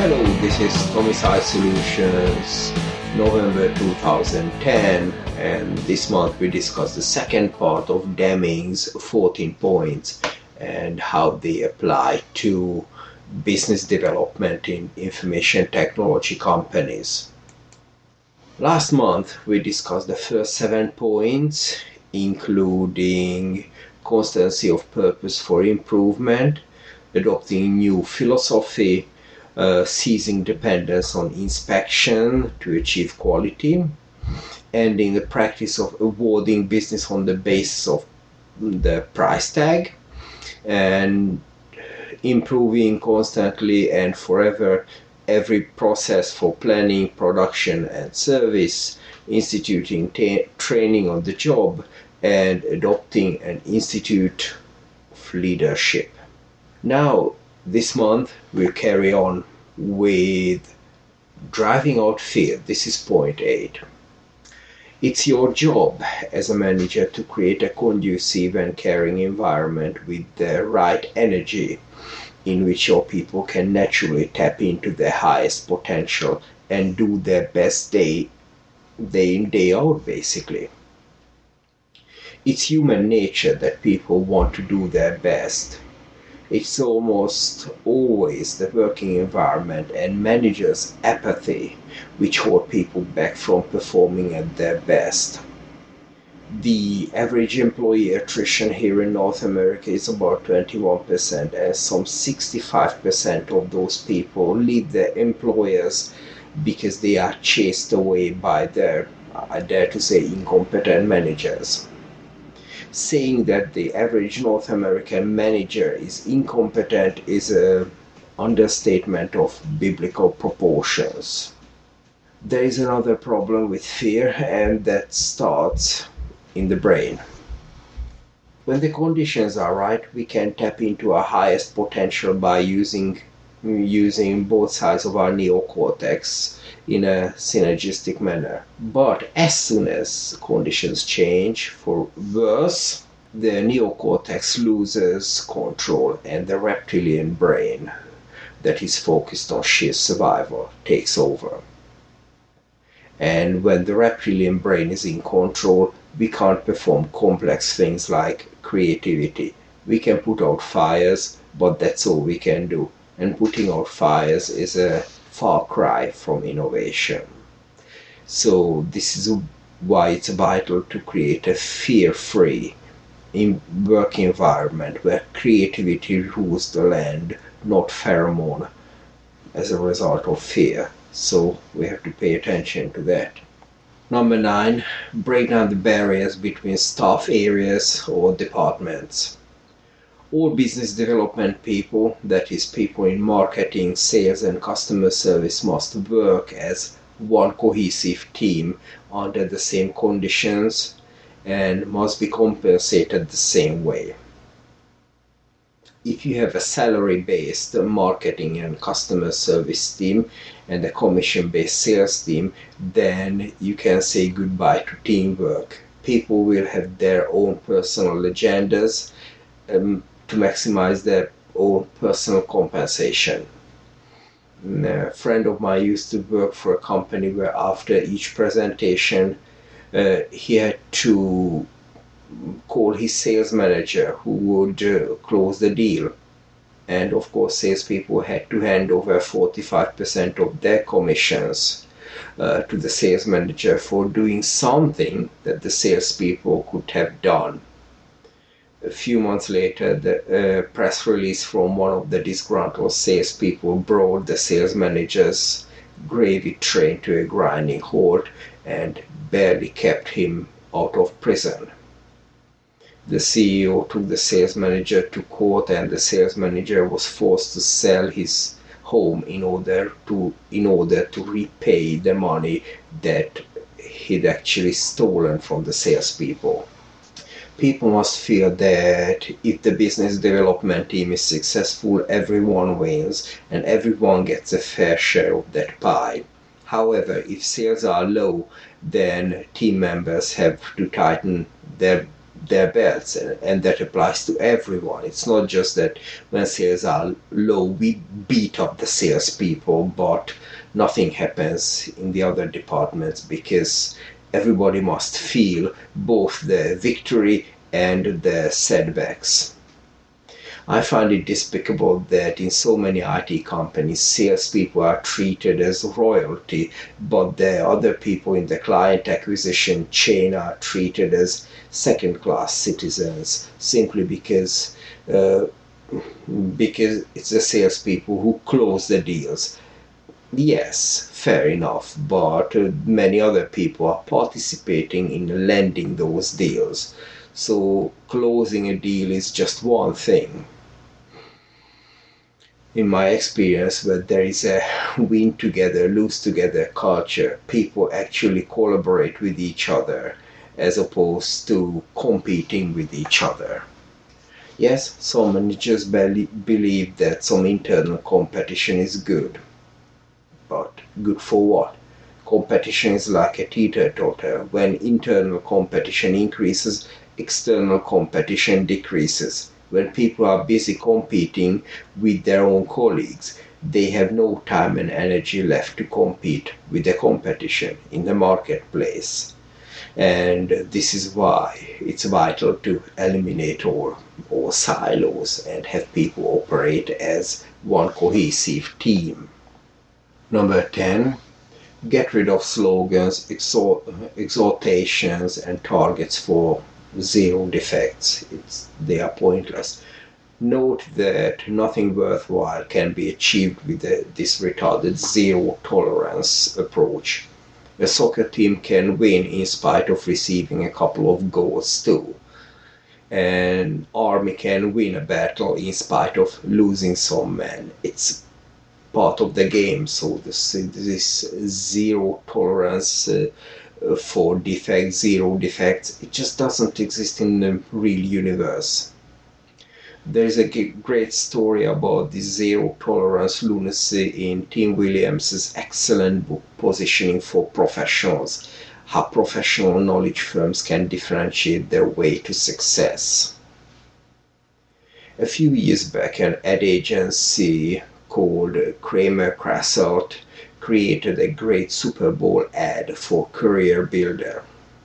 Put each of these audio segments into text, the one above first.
Hello, this is Homicide Solutions, November 2010, and this month we discuss the second part of Deming's 14 points and how they apply to business development in information technology companies. Last month we discussed the first 7 points, including constancy of purpose for improvement, adopting new philosophy, ceasing dependence on inspection to achieve quality, ending the practice of awarding business on the basis of the price tag, and improving constantly and forever every process for planning, production, and service, instituting training on the job, and adopting an institute of leadership. Now, this month we'll carry on with driving out fear. This is point 8. It's your job as a manager to create a conducive and caring environment with the right energy in which your people can naturally tap into their highest potential and do their best day in, day out, basically. It's human nature that people want to do their best. It's almost always the working environment and managers' apathy which hold people back from performing at their best. The average employee attrition here in North America is about 21%, and some 65% of those people leave their employers because they are chased away by their, I dare to say, incompetent managers. Saying that the average North American manager is incompetent is an understatement of biblical proportions. There is another problem with fear, and that starts in the brain. When the conditions are right, we can tap into our highest potential by using both sides of our neocortex in a synergistic manner. But as soon as conditions change for worse, the neocortex loses control and the reptilian brain that is focused on sheer survival takes over. And when the reptilian brain is in control, we can't perform complex things like creativity. We can put out fires, but that's all we can do. And putting out fires is a far cry from innovation. So this is why it's vital to create a fear-free work environment where creativity rules the land, not pheromone as a result of fear. So we have to pay attention to that. Number 9, break down the barriers between staff areas or departments. All business development people, that is people in marketing, sales and customer service, must work as one cohesive team under the same conditions and must be compensated the same way. If you have a salary-based marketing and customer service team and a commission-based sales team, then you can say goodbye to teamwork. People will have their own personal agendas to maximize their own personal compensation. A friend of mine used to work for a company where after each presentation he had to call his sales manager who would close the deal. And of course salespeople had to hand over 45% of their commissions to the sales manager for doing something that the salespeople could have done. A few months later, the press release from one of the disgruntled salespeople brought the sales manager's gravy train to a grinding halt and barely kept him out of prison. The CEO took the sales manager to court, and the sales manager was forced to sell his home in order to repay the money that he'd actually stolen from the salespeople. People must feel that if the business development team is successful, everyone wins and everyone gets a fair share of that pie. However, if sales are low, then team members have to tighten their their belts, and that applies to everyone. It's not just that when sales are low we beat up the salespeople, but nothing happens in the other departments because everybody must feel both the victory and the setbacks. I find it despicable that in so many IT companies, salespeople are treated as royalty, but the other people in the client acquisition chain are treated as second-class citizens simply because it's the salespeople who close the deals. Yes, fair enough, but many other people are participating in landing those deals. So closing a deal is just one thing. In my experience, where there is a win together, lose together culture, people actually collaborate with each other as opposed to competing with each other. Yes, some managers believe that some internal competition is good. But good for what? Competition is like a teeter-totter. When internal competition increases, external competition decreases. When people are busy competing with their own colleagues, they have no time and energy left to compete with the competition in the marketplace. And this is why it's vital to eliminate all silos and have people operate as one cohesive team. Number 10, get rid of slogans, exhortations, and targets for zero defects. They are pointless. Note that nothing worthwhile can be achieved with this retarded zero tolerance approach. A soccer team can win in spite of receiving a couple of goals too. An army can win a battle in spite of losing some men. It's part of the game, so this zero tolerance for defects, zero defects, it just doesn't exist in the real universe. There's a great story about this zero tolerance lunacy in Tim Williams' excellent book Positioning for Professionals, how professional knowledge firms can differentiate their way to success. A few years back, an ad agency called Kramer Krasselt created a great Super Bowl ad for Career Builder.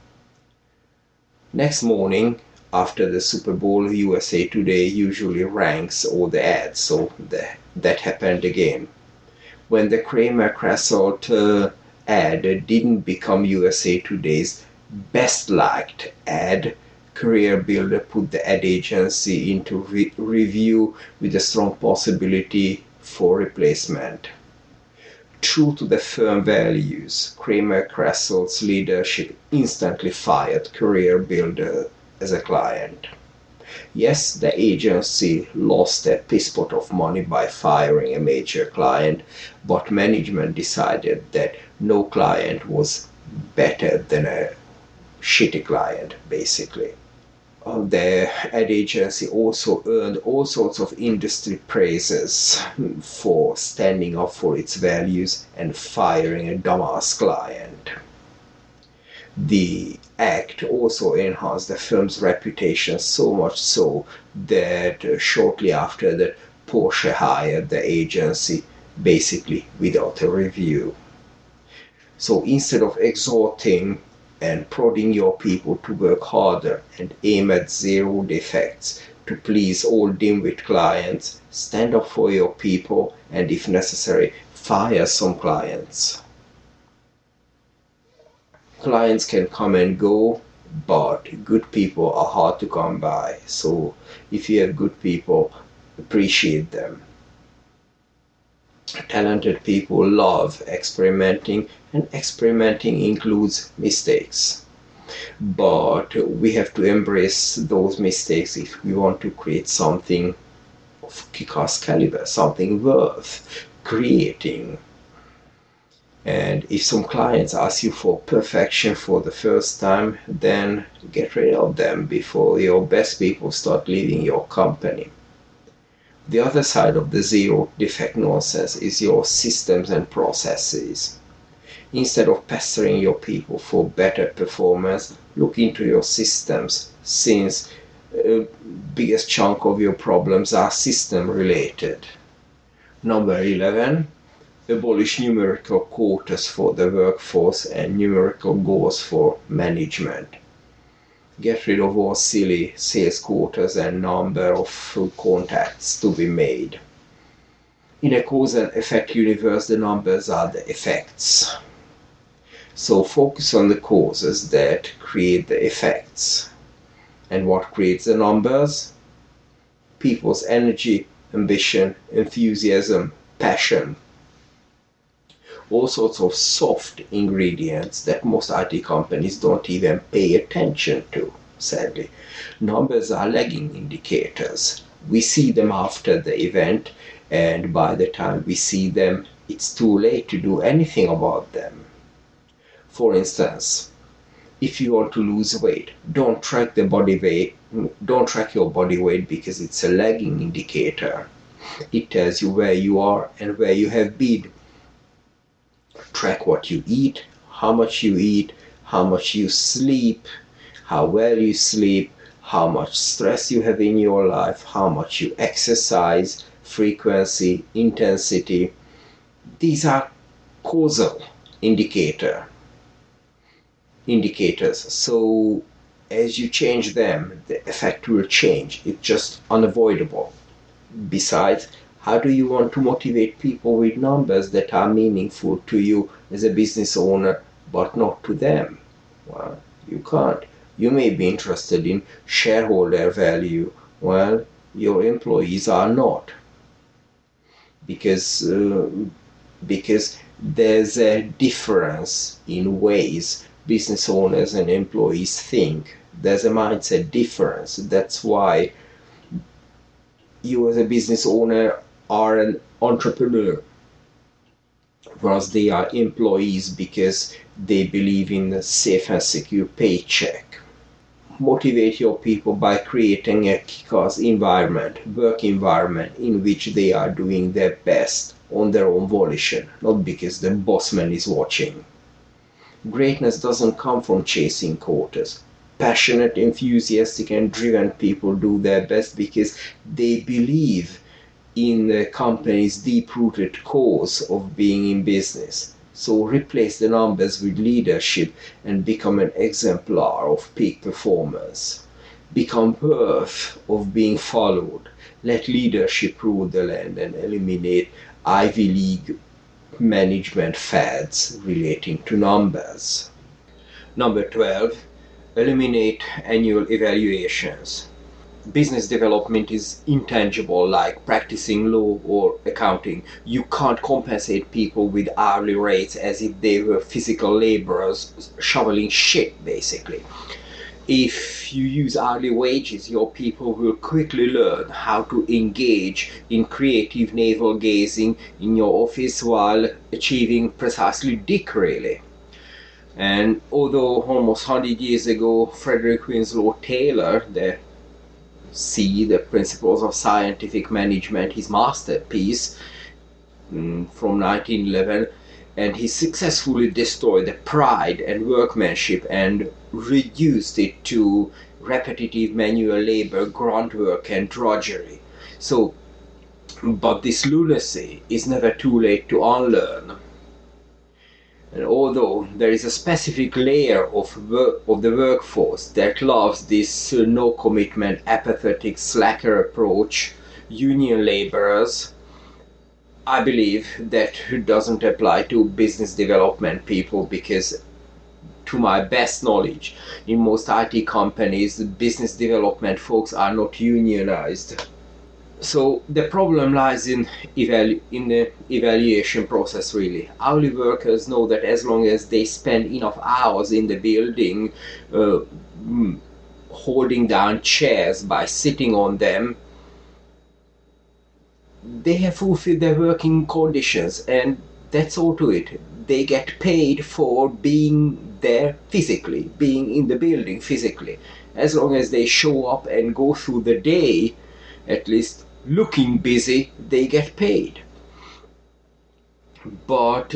Next morning, after the Super Bowl, USA Today usually ranks all the ads, so that happened again. When the Kramer Krasselt ad didn't become USA Today's best liked ad, Career Builder put the ad agency into review with a strong possibility for replacement. True to the firm values, Kramer Krasselt's leadership instantly fired Career Builder as a client. Yes, the agency lost a piss pot of money by firing a major client, but management decided that no client was better than a shitty client, basically. The ad agency also earned all sorts of industry praises for standing up for its values and firing a dumbass client. The act also enhanced the firm's reputation so much so that shortly after that, Porsche hired the agency basically without a review. So instead of exhorting and prodding your people to work harder and aim at zero defects to please all dimwit clients, stand up for your people and, if necessary, fire some clients. Clients can come and go, but good people are hard to come by. So if you have good people, appreciate them. Talented people love experimenting, and experimenting includes mistakes. But we have to embrace those mistakes if we want to create something of kick-ass caliber, something worth creating. And if some clients ask you for perfection for the first time, then get rid of them before your best people start leaving your company. The other side of the zero defect nonsense is your systems and processes. Instead of pestering your people for better performance, look into your systems, since biggest chunk of your problems are system related. Number 11, abolish numerical quotas for the workforce and numerical goals for management. Get rid of all silly sales quotas and number of contacts to be made. In a cause and effect universe, the numbers are the effects. So focus on the causes that create the effects. And what creates the numbers? People's energy, ambition, enthusiasm, passion. All sorts of soft ingredients that most IT companies don't even pay attention to, sadly. Numbers are lagging indicators. We see them after the event, and by the time we see them, it's too late to do anything about them. For instance, if you want to lose weight, don't track your body weight because it's a lagging indicator. It tells you where you are and where you have been. Track what you eat, how much you sleep, how well you sleep, how much stress you have in your life, how much you exercise, frequency, intensity. These are causal indicators. So as you change them, the effect will change. It's just unavoidable. Besides, how do you want to motivate people with numbers that are meaningful to you as a business owner, but not to them? Well, you can't. You may be interested in shareholder value. Well, your employees are not. Because there's a difference in ways business owners and employees think. There's a mindset difference. That's why you as a business owner are an entrepreneur, whereas they are employees because they believe in a safe and secure paycheck. Motivate your people by creating a kick-ass work environment in which they are doing their best on their own volition, not because the bossman is watching. Greatness doesn't come from chasing quotas. Passionate, enthusiastic, and driven people do their best because they believe in the company's deep-rooted cause of being in business. So replace the numbers with leadership and become an exemplar of peak performance. Become worth of being followed. Let leadership rule the land and eliminate Ivy League management fads relating to numbers. Number 12, eliminate annual evaluations. Business development is intangible, like practicing law or accounting. You can't compensate people with hourly rates as if they were physical laborers shoveling shit, basically. If you use hourly wages, your people will quickly learn how to engage in creative navel gazing in your office while achieving precisely dick, really. And although almost 100 years ago, Frederick Winslow Taylor, the Principles of Scientific Management, his masterpiece from 1911, and he successfully destroyed the pride and workmanship and reduced it to repetitive manual labor, grunt work, and drudgery. But this lunacy is never too late to unlearn. And although there is a specific layer of the workforce that loves this no commitment, apathetic, slacker approach, union laborers, I believe that doesn't apply to business development people, because to my best knowledge, in most IT companies, the business development folks are not unionized. So the problem lies in the evaluation process, really. Hourly workers know that as long as they spend enough hours in the building holding down chairs by sitting on them, they have fulfilled their working conditions, and that's all to it. They get paid for being there physically, being in the building physically. As long as they show up and go through the day, at least looking busy, they get paid. but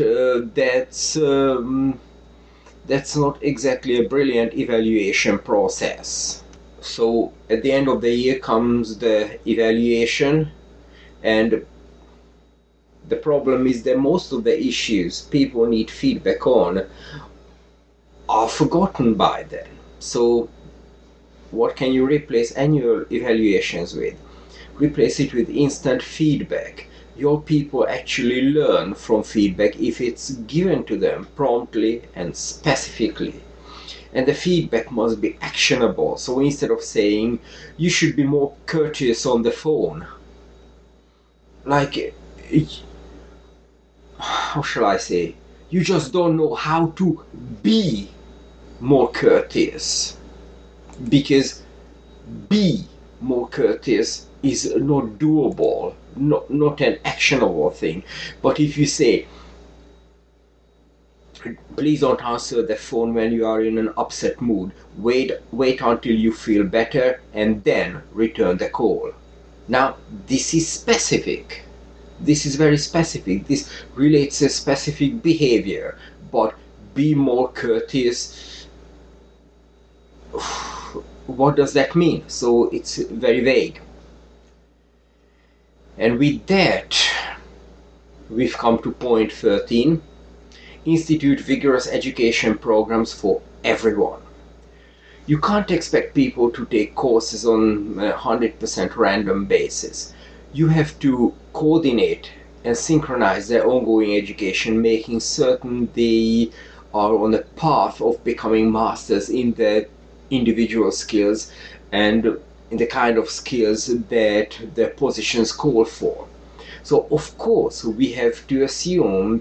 that's not exactly a brilliant evaluation process. So at the end of the year comes the evaluation, and the problem is that most of the issues people need feedback on are forgotten by then. So what can you replace annual evaluations with? Replace it with instant feedback. Your people actually learn from feedback if it's given to them promptly and specifically. And the feedback must be actionable. So instead of saying, you should be more courteous on the phone, like, how shall I say, you just don't know how to be more courteous. Because be more courteous is not doable, not an actionable thing. But if you say, please don't answer the phone when you are in an upset mood, wait until you feel better and then return the call. Now this is specific, this is very specific, this relates a specific behavior. But be more courteous, what does that mean? So it's very vague. And with that, we've come to point 13. Institute vigorous education programs for everyone. You can't expect people to take courses on a 100% random basis. You have to coordinate and synchronize their ongoing education, making certain they are on a path of becoming masters in their individual skills and in the kind of skills that their positions call for. So of course we have to assume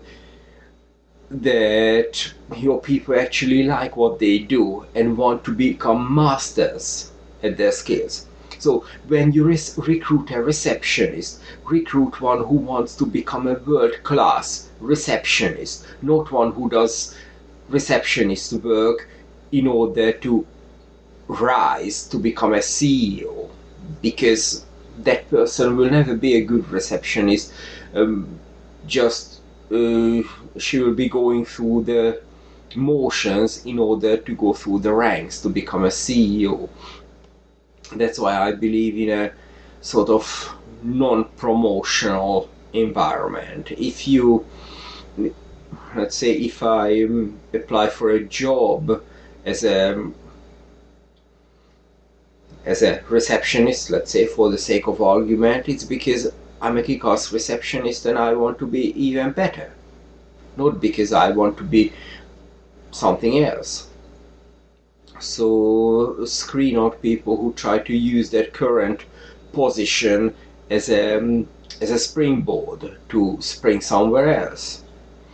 that your people actually like what they do and want to become masters at their skills. So when you recruit a receptionist, recruit one who wants to become a world-class receptionist, not one who does receptionist work in order to rise to become a CEO, because that person will never be a good receptionist. She will be going through the motions in order to go through the ranks to become a CEO. That's why I believe in a sort of non-promotional environment. If you, let's say, if I apply for a job as a receptionist, let's say, for the sake of argument, it's because I'm a kick-ass receptionist and I want to be even better, not because I want to be something else. So screen out people who try to use their current position as a springboard to spring somewhere else.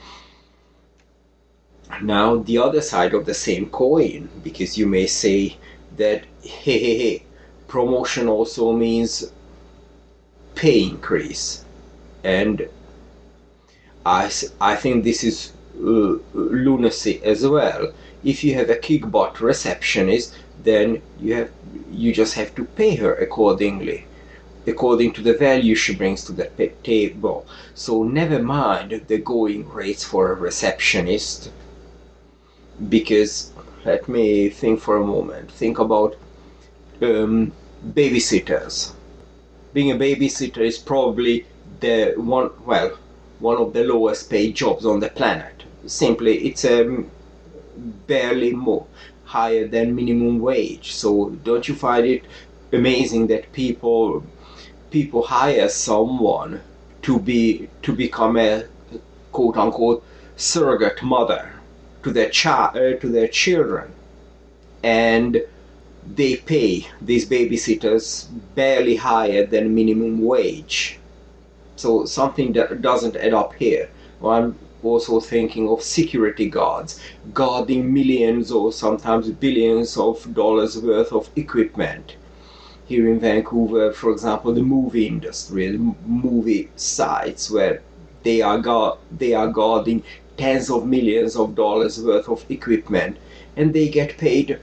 Now the other side of the same coin, because you may say that hey, promotion also means pay increase, and I think this is lunacy as well. If you have a kick-butt receptionist, then you just have to pay her accordingly, according to the value she brings to the table. So never mind the going rates for a receptionist, because let me think for a moment. Think about babysitters. Being a babysitter is probably one of the lowest paid jobs on the planet. Simply, it's barely more higher than minimum wage. So don't you find it amazing that people hire someone to become a quote unquote surrogate mother to their children, and they pay these babysitters barely higher than minimum wage? So something that doesn't add up here. Well, I'm also thinking of security guards guarding millions or sometimes billions of dollars worth of equipment. Here in Vancouver, for example, the movie industry, the movie sites, where they are guarding tens of millions of dollars worth of equipment, and they get paid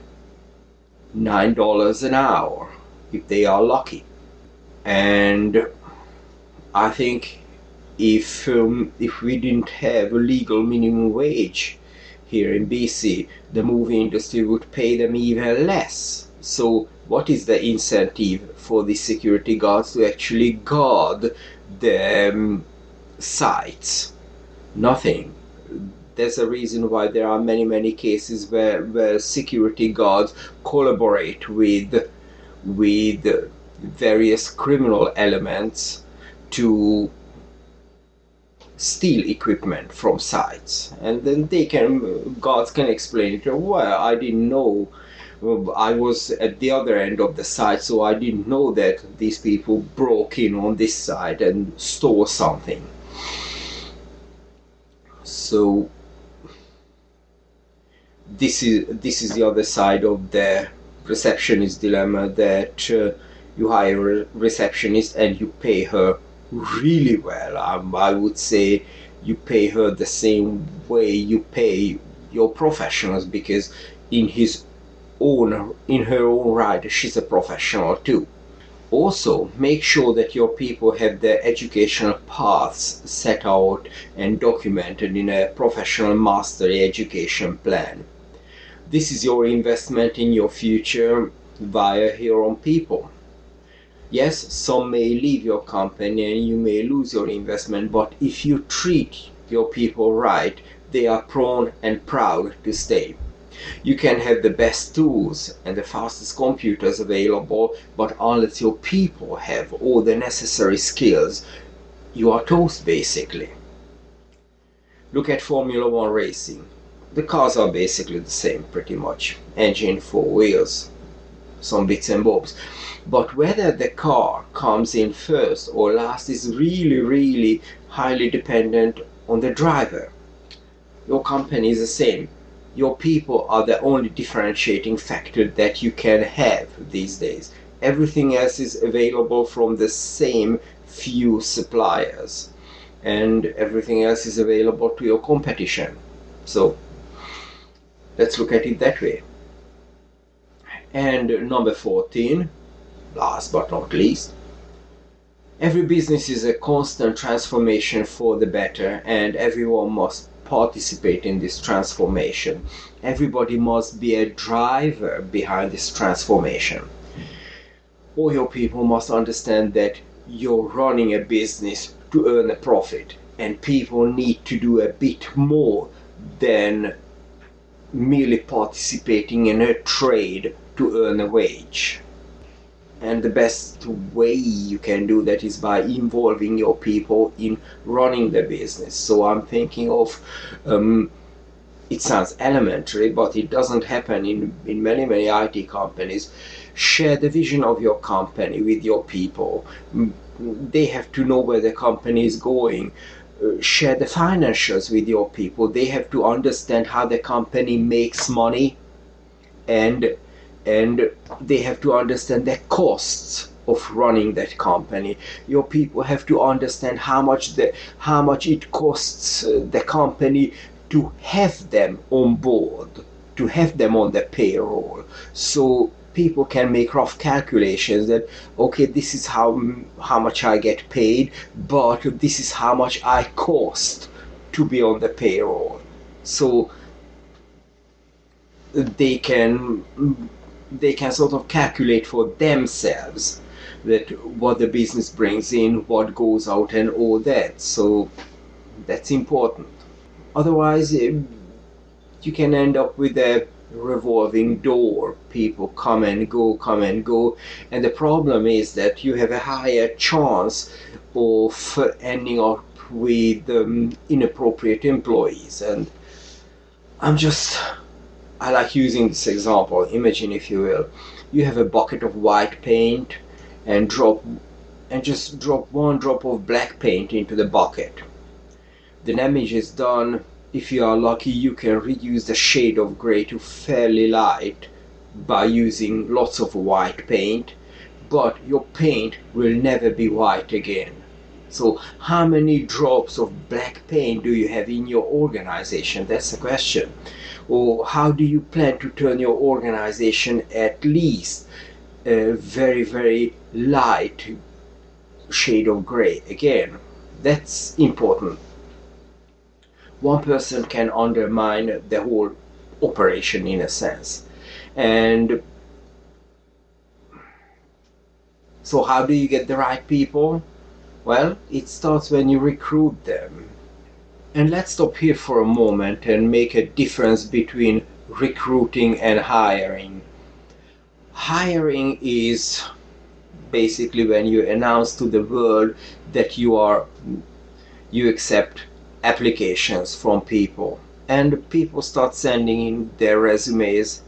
$9 an hour if they are lucky. And I think if we didn't have a legal minimum wage here in BC, the movie industry would pay them even less. So what is the incentive for the security guards to actually guard the sites? Nothing. There's a reason why there are many cases where security guards collaborate with various criminal elements to steal equipment from sites, and then guards can explain it. Well, I didn't know. I was at the other end of the site, so I didn't know that these people broke in on this side and stole something. So this is the other side of the receptionist dilemma, that you hire a receptionist and you pay her really well. I would say you pay her the same way you pay your professionals, because in her own right, she's a professional too. Also, make sure that your people have their educational paths set out and documented in a professional mastery education plan. This is your investment in your future via your own people. Yes, some may leave your company and you may lose your investment, but if you treat your people right, they are prone and proud to stay. You can have the best tools and the fastest computers available, but unless your people have all the necessary skills, you are toast basically. Look at Formula 1 racing. The cars are basically the same pretty much. Engine, 4 wheels, some bits and bobs. But whether the car comes in first or last is really highly dependent on the driver. Your company is the same. Your people are the only differentiating factor that you can have these days. Everything else is available from the same few suppliers, and everything else is available to your competition. So let's look at it that way. And number 14, last but not least, every business is a constant transformation for the better, and everyone must participate in this transformation. Everybody must be a driver behind this transformation. All your people must understand that you're running a business to earn a profit, and people need to do a bit more than merely participating in a trade to earn a wage. And the best way you can do that is by involving your people in running the business. So I'm thinking of, it sounds elementary, but it doesn't happen in many IT companies. Share the vision of your company with your people. They have to know where the company is going. Share the financials with your people. They have to understand how the company makes money, and they have to understand the costs of running that company. Your people have to understand how much it costs the company to have them on board, to have them on the payroll. So people can make rough calculations that, okay, this is how much I get paid, but this is how much I cost to be on the payroll. So they can sort of calculate for themselves that what the business brings in, what goes out, and all that. So that's important. Otherwise, you can end up with a revolving door. People come and go, and the problem is that you have a higher chance of ending up with inappropriate employees. And I like using this example. Imagine, if you will, you have a bucket of white paint and just drop one drop of black paint into the bucket. The damage is done. If you are lucky, you can reduce the shade of gray to fairly light by using lots of white paint, but your paint will never be white again. So how many drops of black paint do you have in your organization? That's the question. Or how do you plan to turn your organization at least a very light shade of gray? Again, That's important. One person can undermine the whole operation in a sense. And so how do you get the right people? Well, it starts when you recruit them. And let's stop here for a moment and make a difference between recruiting and hiring. Hiring is basically when you announce to the world that you accept applications from people, and people start sending in their resumes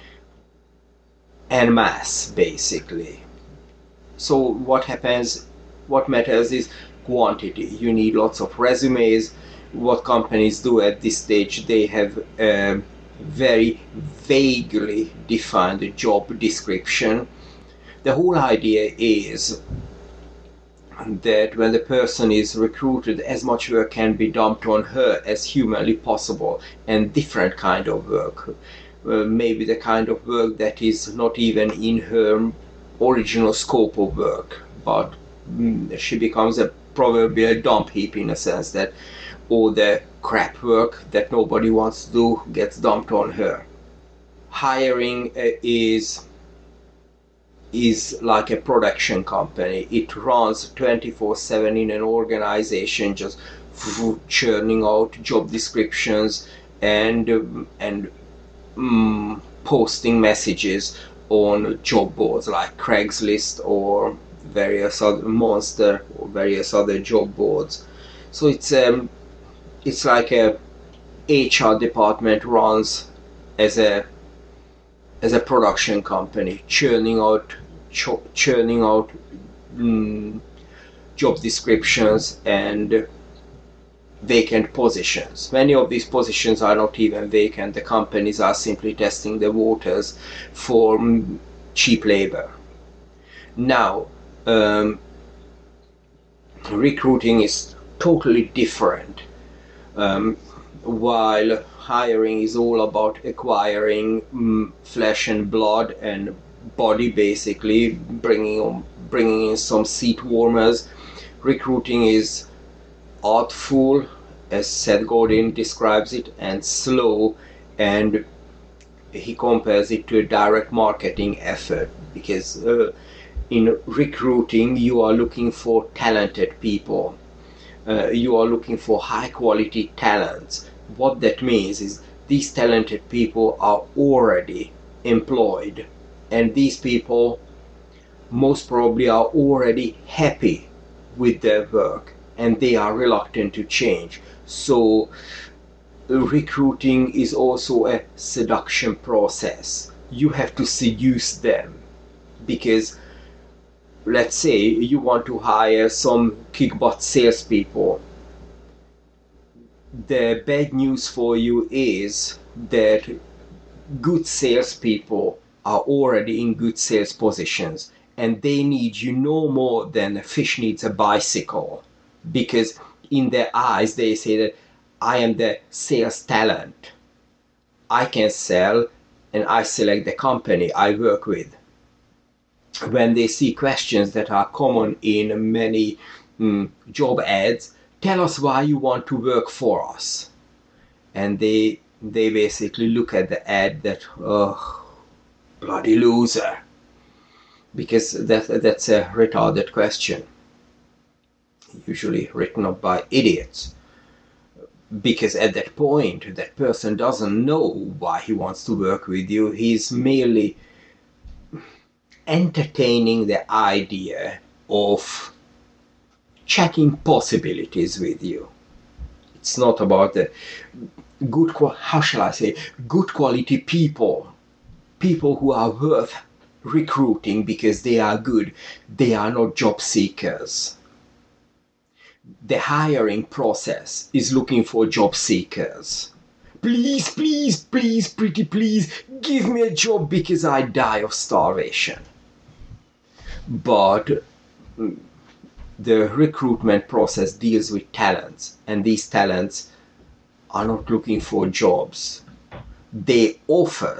en masse basically. So what happens, what matters is quantity. You need lots of resumes. What companies do at this stage, they have a very vaguely defined job description. The whole idea is that when the person is recruited, as much work can be dumped on her as humanly possible, and different kind of work. Maybe the kind of work that is not even in her original scope of work, but she becomes a probably a dump heap in a sense that all the crap work that nobody wants to do gets dumped on her. Hiring is like a production company. It runs 24/7 in an organization, just churning out job descriptions and posting messages on job boards like Craigslist or various other Monster or various other job boards. So it's like a HR department runs as a production company, churning out job descriptions and vacant positions. Many of these positions are not even vacant. The companies are simply testing the waters for cheap labor. Now, recruiting is totally different. While hiring is all about acquiring flesh and blood and body, basically bringing in some seat warmers, recruiting is artful, as Seth Godin describes it, and slow, and he compares it to a direct marketing effort, because in recruiting you are looking for talented people. You are looking for high quality talents. What that means is these talented people are already employed, and these people most probably are already happy with their work and they are reluctant to change. So recruiting is also a seduction process. You have to seduce them, because let's say you want to hire some kick-butt salespeople. The bad news for you is that good salespeople are already in good sales positions, and they need you no more than a fish needs a bicycle, because in their eyes they say that I am the sales talent. I can sell, and I select the company I work with. When they see questions that are common in many job ads, tell us why you want to work for us. And they basically look at the ad that, oh, bloody loser. Because that's a retarded question. Usually written up by idiots. Because at that point, that person doesn't know why he wants to work with you. He's merely entertaining the idea of checking possibilities with you. It's not about the good quality people who are worth recruiting because they are good. They are not job seekers. The hiring process is looking for job seekers. Please, pretty please, give me a job because I die of starvation. But the recruitment process deals with talents, and these talents are not looking for jobs. They offer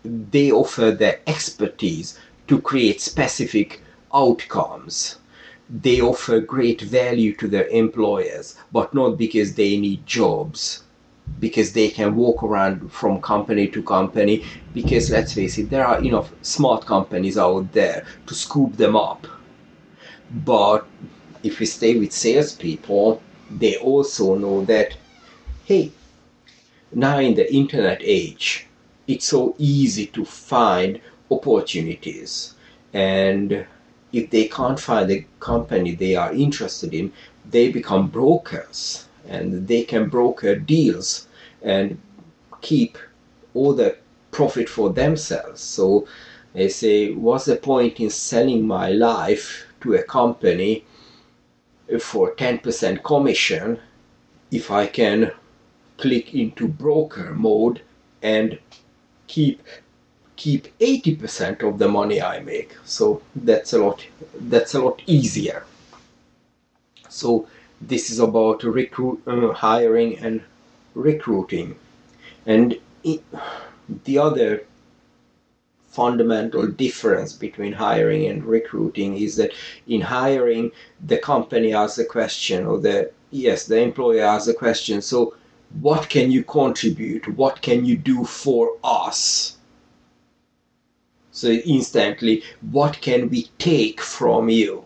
their expertise to create specific outcomes. they offer great value to their employers, but not because they need jobs, because they can walk around from company to company, because let's face it, there are enough smart companies out there to scoop them up. But if we stay with salespeople, they also know that, hey, now in the internet age, it's so easy to find opportunities. And if they can't find a company they are interested in, they become brokers and they can broker deals and keep all the profit for themselves. So they say, what's the point in selling my life to a company for 10% commission if I can click into broker mode and keep 80% of the money I make? So that's a lot easier. So this is about hiring and recruiting. And the other fundamental difference between hiring and recruiting is that in hiring, the company asks a question, or the employer asks a question. So what can you contribute? What can you do for us? So instantly, what can we take from you?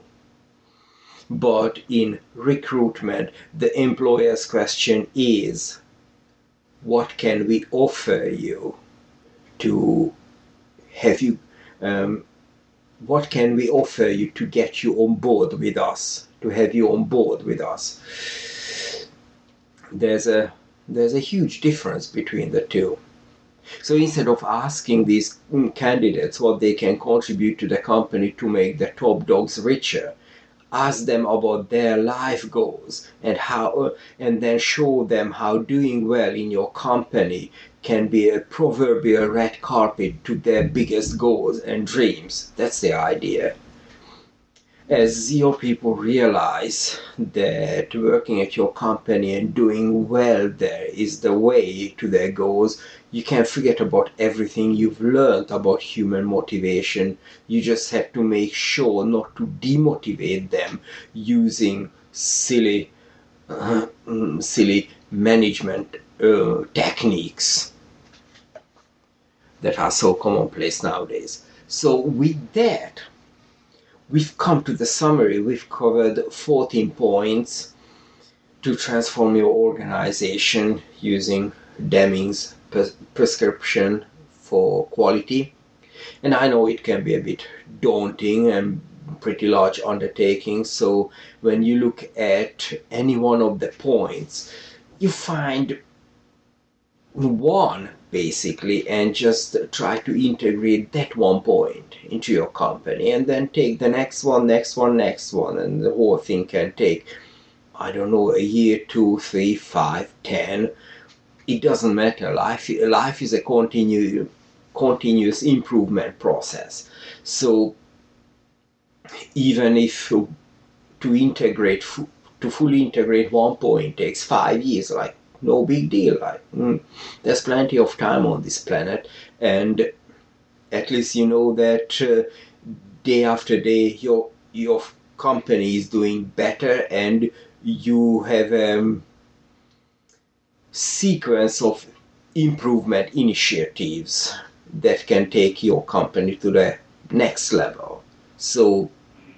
But in recruitment, the employer's question is, what can we offer you to have you, what can we offer you to get you on board with us, to have you on board with us? There's a huge difference between the two. So instead of asking these candidates what they can contribute to the company to make the top dogs richer, ask them about their life goals and and then show them how doing well in your company can be a proverbial red carpet to their biggest goals and dreams. That's the idea. As your people realize that working at your company and doing well there is the way to their goals, you can forget about everything you've learned about human motivation. You just have to make sure not to demotivate them using silly management techniques that are so commonplace nowadays. So with that, we've come to the summary. We've covered 14 points to transform your organization using Deming's prescription for quality. And I know it can be a bit daunting and pretty large undertaking. So when you look at any one of the points, you find one basically and just try to integrate that one point into your company, and then take the next one, and the whole thing can take, I don't know, a year, 2, 3, 5, 10. It doesn't matter. Life is a continuous improvement process. So even if to fully integrate one point takes 5 years, like, no big deal. There's plenty of time on this planet, and at least you know that day after day your company is doing better, and you have a sequence of improvement initiatives that can take your company to the next level. So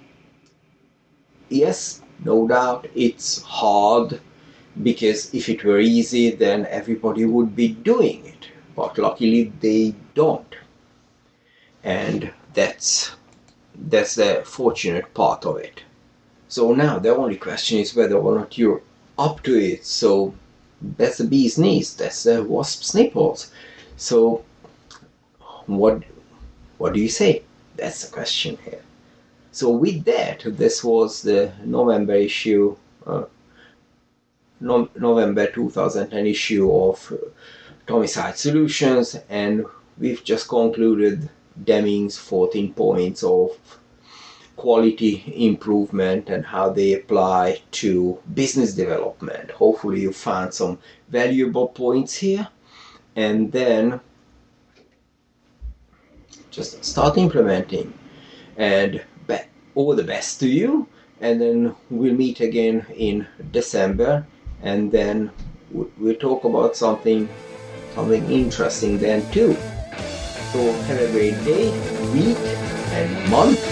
yes, no doubt it's hard, because if it were easy, then everybody would be doing it. But luckily they don't. And that's the fortunate part of it. So now the only question is whether or not you're up to it. So that's the bee's knees, that's the wasp's nipples. So what do you say? That's the question here. So with that, this was the November issue, November 2010 issue of Tomicide Solutions, and we've just concluded Deming's 14 points of quality improvement and how they apply to business development. Hopefully you found some valuable points here, and then just start implementing. And all the best to you, and then we'll meet again in December, and then we'll talk about something interesting then too. So have a great day, week, and month.